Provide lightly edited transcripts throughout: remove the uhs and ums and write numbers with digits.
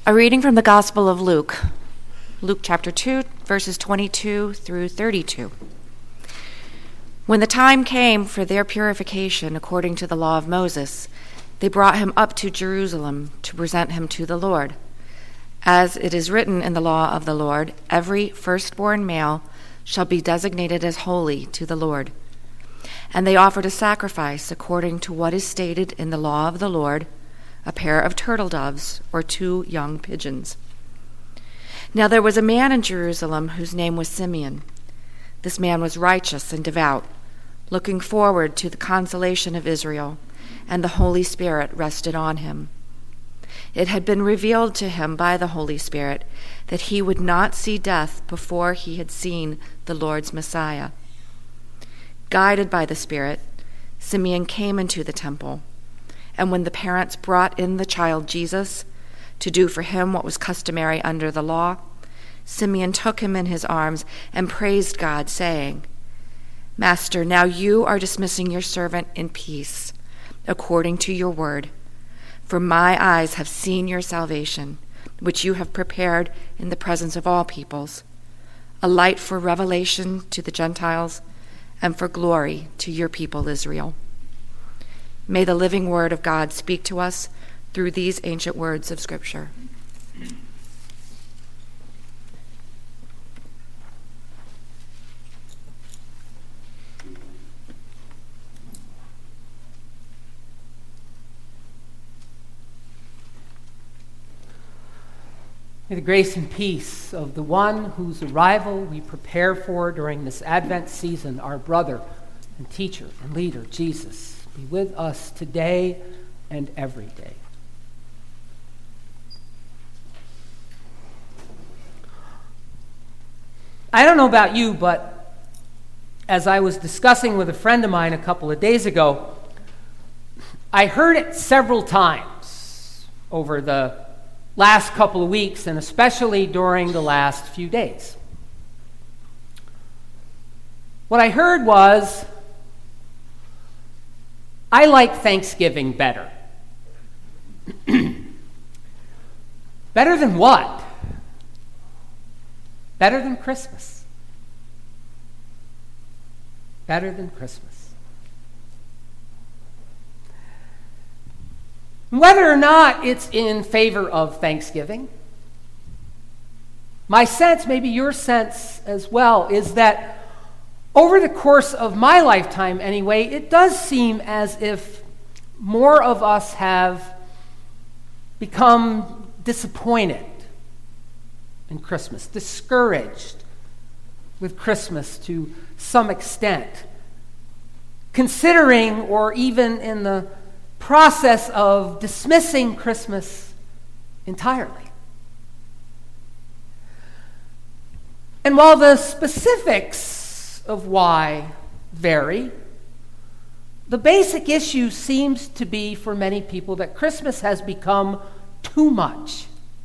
A reading from the Gospel of Luke. Luke chapter 2, verses 22 through 32. When the time came for their purification according to the law of Moses, they brought him up to Jerusalem to present him to the Lord. As it is written in the law of the Lord, every firstborn male shall be designated as holy to the Lord. And they offered a sacrifice according to what is stated in the law of the Lord, a pair of turtle doves or 2 young pigeons. Now there was a man in Jerusalem whose name was Simeon. This man was righteous and devout, looking forward to the consolation of Israel, and the Holy Spirit rested on him. It had been revealed to him by the Holy Spirit that he would not see death before he had seen the Lord's Messiah. Guided by the Spirit, Simeon came into the temple, and when the parents brought in the child Jesus to do for him what was customary under the law, Simeon took him in his arms and praised God, saying, "Master, now you are dismissing your servant in peace, according to your word. For my eyes have seen your salvation, which you have prepared in the presence of all peoples, a light for revelation to the Gentiles and for glory to your people Israel." May the living word of God speak to us through these ancient words of Scripture. May the grace and peace of the one whose arrival we prepare for during this Advent season, our brother and teacher and leader, Jesus, be with us today and every day. I don't know about you, but as I was discussing with a friend of mine a couple of days ago, I heard it several times over the last couple of weeks, and especially during the last few days. What I heard was, "I like Thanksgiving better." Better than what? Better than Christmas. Better than Christmas. Whether or not it's in favor of Thanksgiving, my sense, maybe your sense as well, is that over the course of my lifetime anyway, it does seem as if more of us have become disappointed in Christmas, discouraged with Christmas to some extent, considering or even in the process of dismissing Christmas entirely. And while the specifics of why vary, the basic issue seems to be for many people that Christmas has become too much.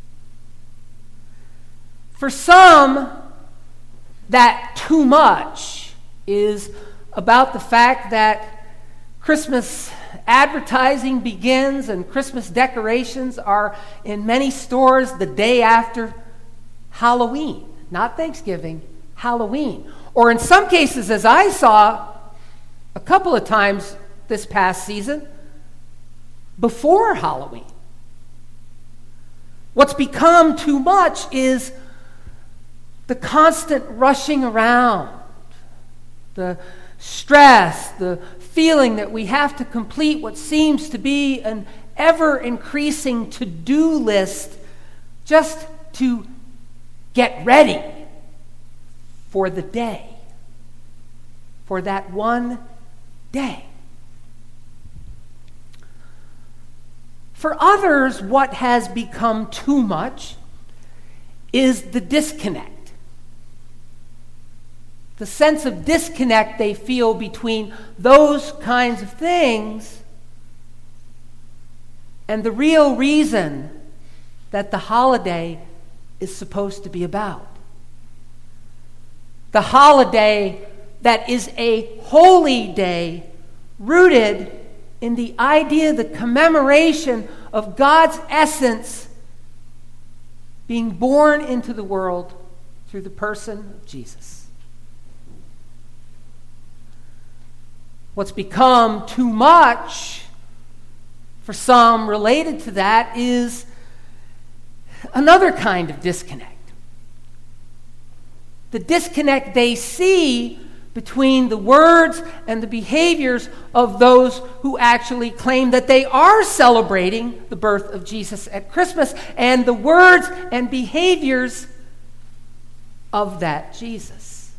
For some, that too much is about the fact that Christmas advertising begins and Christmas decorations are in many stores the day after Halloween. Not Thanksgiving, Halloween. Or in some cases, as I saw a couple of times this past season, before Halloween. What's become too much is the constant rushing around, the stress, the feeling that we have to complete what seems to be an ever-increasing to-do list just to get ready for the day, for that one day. For others, what has become too much is the disconnect. The sense of disconnect they feel between those kinds of things and the real reason that the holiday is supposed to be about. The holiday that is a holy day rooted in the idea, the commemoration of God's essence being born into the world through the person of Jesus. What's become too much for some related to that is another kind of disconnect. The disconnect they see between the words and the behaviors of those who actually claim that they are celebrating the birth of Jesus at Christmas, and the words and behaviors of that Jesus.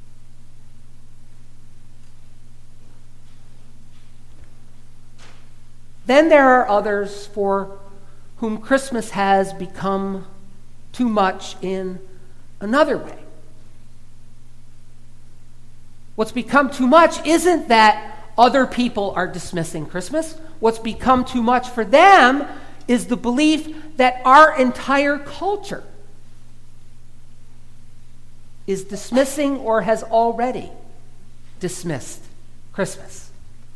Then there are others for whom Christmas has become too much in another way. What's become too much isn't that other people are dismissing Christmas. What's become too much for them is the belief that our entire culture is dismissing or has already dismissed Christmas.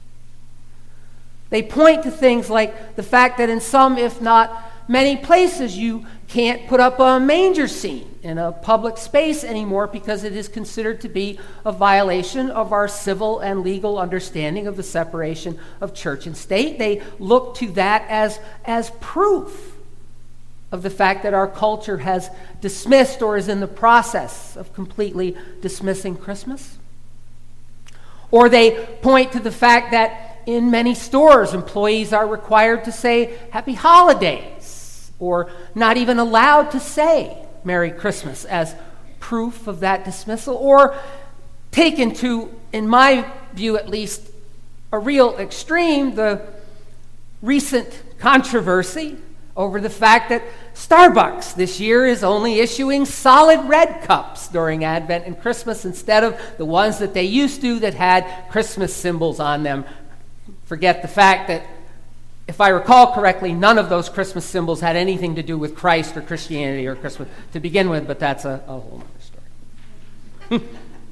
They point to things like the fact that in some, if not many places, you can't put up a manger scene in a public space anymore because it is considered to be a violation of our civil and legal understanding of the separation of church and state. They look to that as proof of the fact that our culture has dismissed or is in the process of completely dismissing Christmas. Or they point to the fact that in many stores, employees are required to say Happy Holidays, or not even allowed to say Merry Christmas as proof of that dismissal, or taken to, in my view at least, a real extreme, the recent controversy over the fact that Starbucks this year is only issuing solid red cups during Advent and Christmas instead of the ones that they used to that had Christmas symbols on them. Forget the fact that, if I recall correctly, none of those Christmas symbols had anything to do with Christ or Christianity or Christmas to begin with, but that's a whole other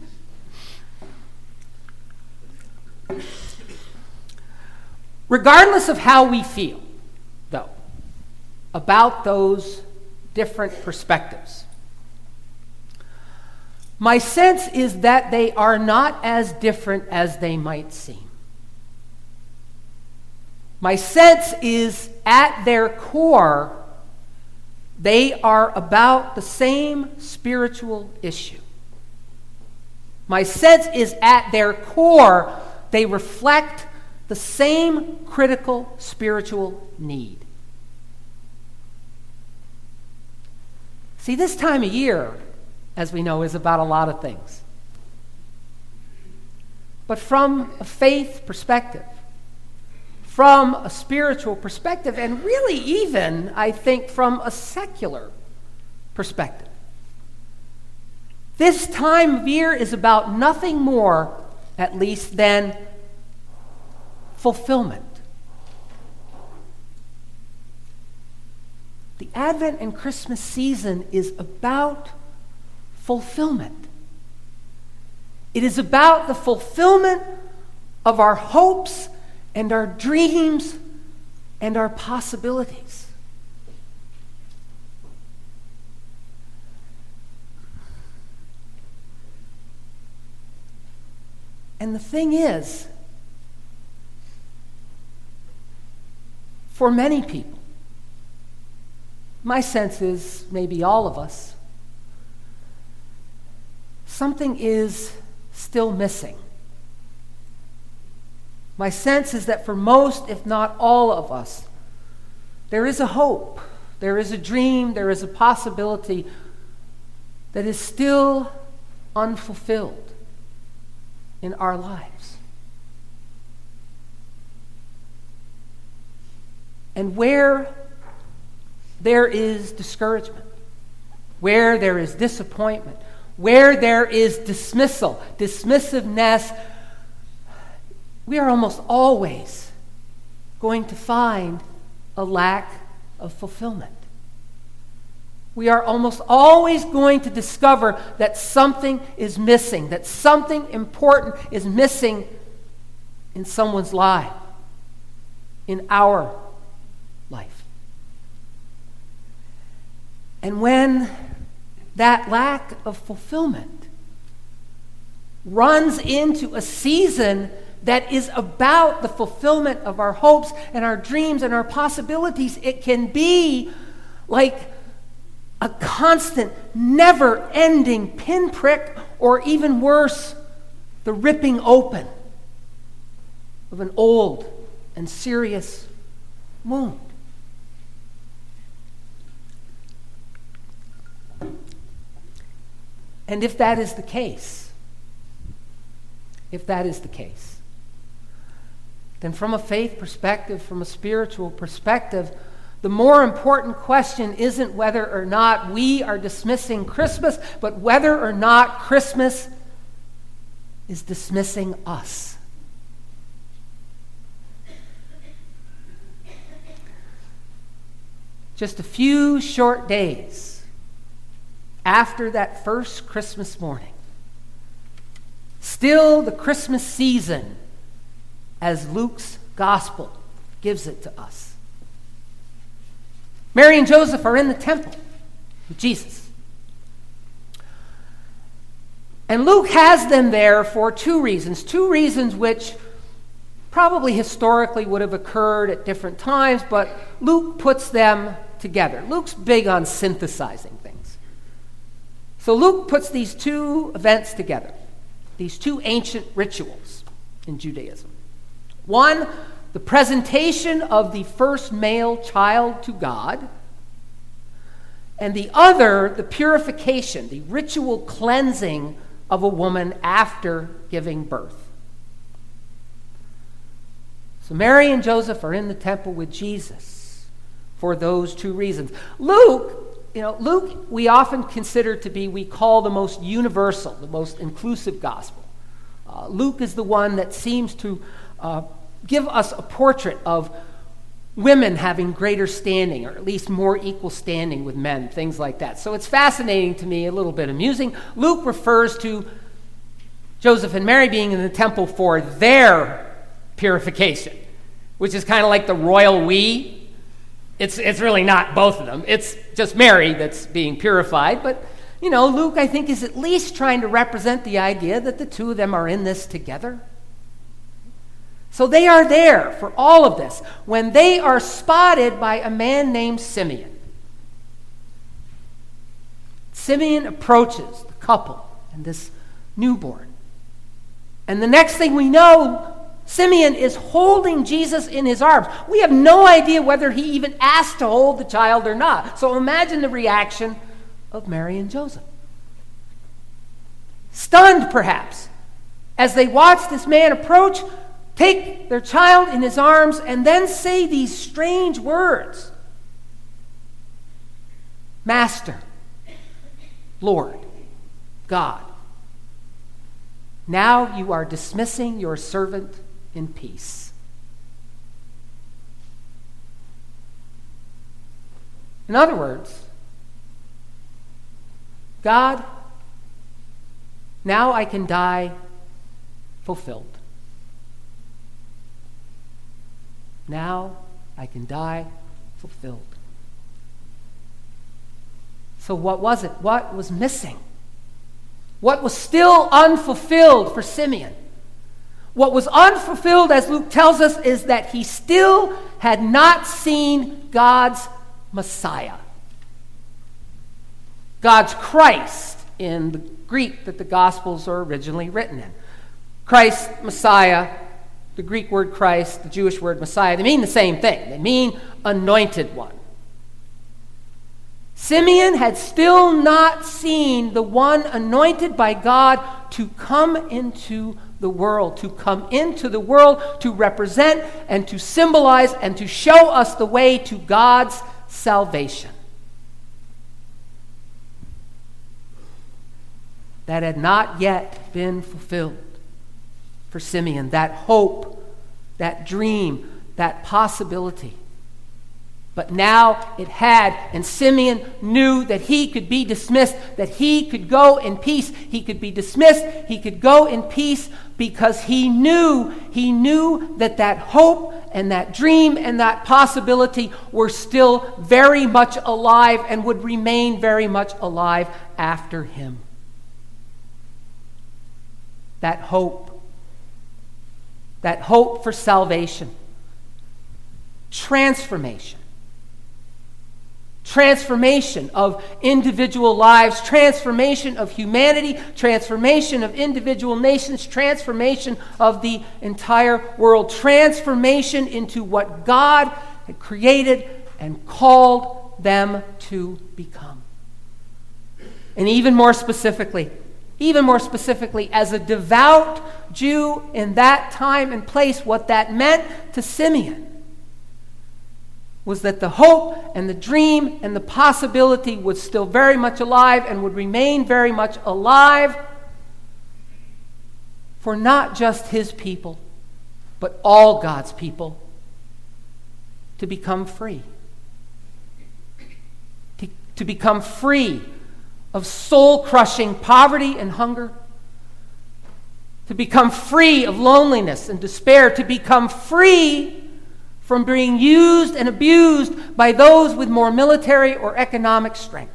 story. Regardless of how we feel, though, about those different perspectives, my sense is that they are not as different as they might seem. My sense is, at their core, they are about the same spiritual issue. My sense is, at their core, they reflect the same critical spiritual need. See, this time of year, as we know, is about a lot of things. But from a faith perspective, from a spiritual perspective, and really even, I think, from a secular perspective, this time of year is about nothing more, at least, than fulfillment. The Advent and Christmas season is about fulfillment. It is about the fulfillment of our hopes and our dreams and our possibilities. And the thing is, for many people, my sense is maybe all of us, something is still missing. My sense is that for most, if not all of us, there is a hope, there is a dream, there is a possibility that is still unfulfilled in our lives. And where there is discouragement, where there is disappointment, where there is dismissal, dismissiveness, we are almost always going to find a lack of fulfillment. We are almost always going to discover that something is missing, that something important is missing in someone's life, in our life. And when that lack of fulfillment runs into a season that is about the fulfillment of our hopes and our dreams and our possibilities, it can be like a constant, never-ending pinprick, or even worse, the ripping open of an old and serious wound. And if that is the case, then from a faith perspective, from a spiritual perspective, the more important question isn't whether or not we are dismissing Christmas, but whether or not Christmas is dismissing us. Just a few short days after that first Christmas morning, still the Christmas season as Luke's gospel gives it to us. Mary and Joseph are in the temple with Jesus. And Luke has them there for two reasons which probably historically would have occurred at different times, but Luke puts them together. Luke's big on synthesizing things. So Luke puts these two events together, these two ancient rituals in Judaism. One, the presentation of the first male child to God, and the other, the purification, the ritual cleansing of a woman after giving birth. So Mary and Joseph are in the temple with Jesus for those two reasons. Luke we often consider to be, we call the most universal, the most inclusive gospel. Luke is the one that seems to give us a portrait of women having greater standing, or at least more equal standing with men, things like that. So it's fascinating to me, a little bit amusing. Luke refers to Joseph and Mary being in the temple for their purification, which is kind of like the royal we. It's really not both of them. It's just Mary that's being purified. But, Luke, I think, is at least trying to represent the idea that the two of them are in this together. So they are there for all of this when they are spotted by a man named Simeon. Simeon approaches the couple and this newborn. And the next thing we know, Simeon is holding Jesus in his arms. We have no idea whether he even asked to hold the child or not. So imagine the reaction of Mary and Joseph. Stunned, perhaps, as they watch this man approach, take their child in his arms, and then say these strange words. Master, Lord, God, now you are dismissing your servant in peace. In other words, God, now I can die fulfilled. Now I can die fulfilled. So what was it? What was missing? What was still unfulfilled for Simeon? What was unfulfilled, as Luke tells us, is that he still had not seen God's Messiah. God's Christ in the Greek that the Gospels are originally written in. Christ, Messiah, the Greek word Christ, the Jewish word Messiah, they mean the same thing. They mean anointed one. Simeon had still not seen the one anointed by God to come into the world, to represent and to symbolize and to show us the way to God's salvation. That had not yet been fulfilled for Simeon. That hope, that dream, that possibility. But now it had, and Simeon knew that he could be dismissed, that he could go in peace. He could be dismissed, he could go in peace, because he knew that that hope and that dream and that possibility were still very much alive and would remain very much alive after him. That hope for salvation, transformation of individual lives, transformation of humanity, transformation of individual nations, transformation of the entire world, transformation into what God had created and called them to become. And even more specifically, as a devout Jew in that time and place, what that meant to Simeon was that the hope and the dream and the possibility was still very much alive and would remain very much alive for not just his people, but all God's people to become free. To become free of soul-crushing poverty and hunger, to become free of loneliness and despair, to become free from being used and abused by those with more military or economic strength.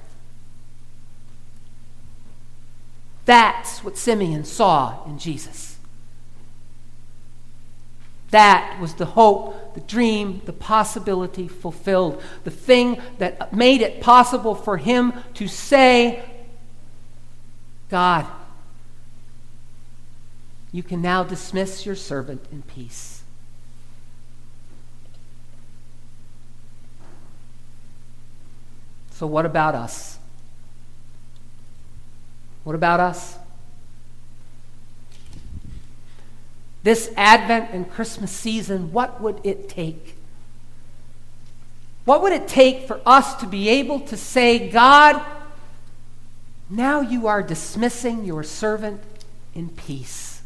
That's what Simeon saw in Jesus. That was the hope, the dream, the possibility fulfilled. The thing that made it possible for him to say, God, you can now dismiss your servant in peace. So what about us? What about us? This Advent and Christmas season, what would it take? What would it take for us to be able to say, God, now you are dismissing your servant in peace?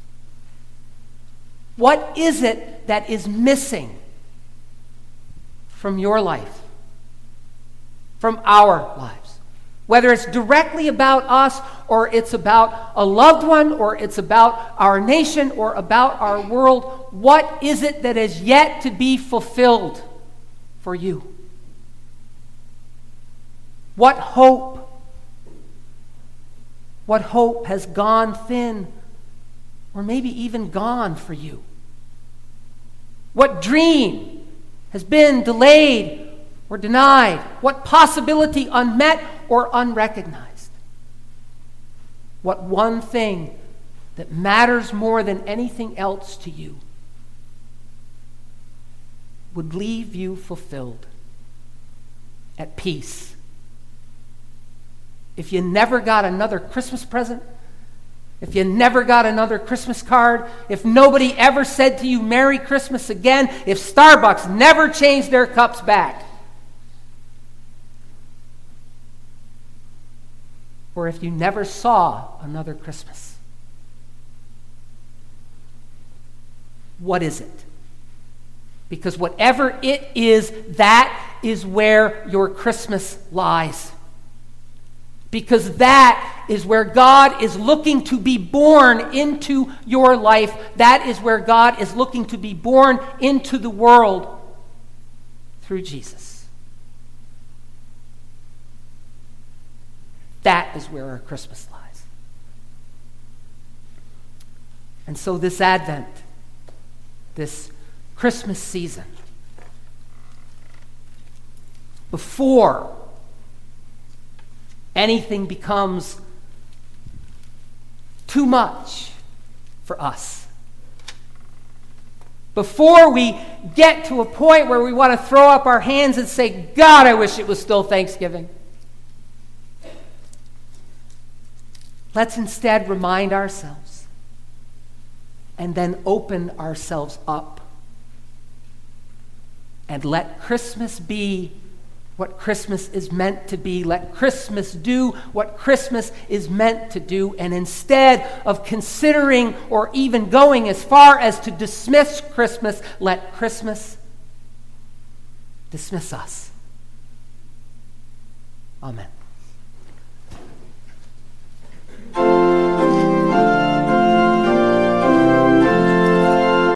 What is it that is missing from your life? From our lives? Whether it's directly about us, or it's about a loved one, or it's about our nation, or about our world, what is it that is yet to be fulfilled for you? What hope? What hope has gone thin, or maybe even gone for you? What dream has been delayed or denied? What possibility unmet or unrecognized? What one thing that matters more than anything else to you would leave you fulfilled, at peace? If you never got another Christmas present, if you never got another Christmas card, if nobody ever said to you Merry Christmas again, if Starbucks never changed their cups back, or if you never saw another Christmas, what is it? Because whatever it is, that is where your Christmas lies. Because that is where God is looking to be born into your life. That is where God is looking to be born into the world through Jesus. That is where our Christmas lies. And so this Advent, this Christmas season, before anything becomes too much for us, before we get to a point where we want to throw up our hands and say, God, I wish it was still Thanksgiving, let's instead remind ourselves and then open ourselves up and let Christmas be what Christmas is meant to be. Let Christmas do what Christmas is meant to do. And instead of considering or even going as far as to dismiss Christmas, let Christmas dismiss us. Amen.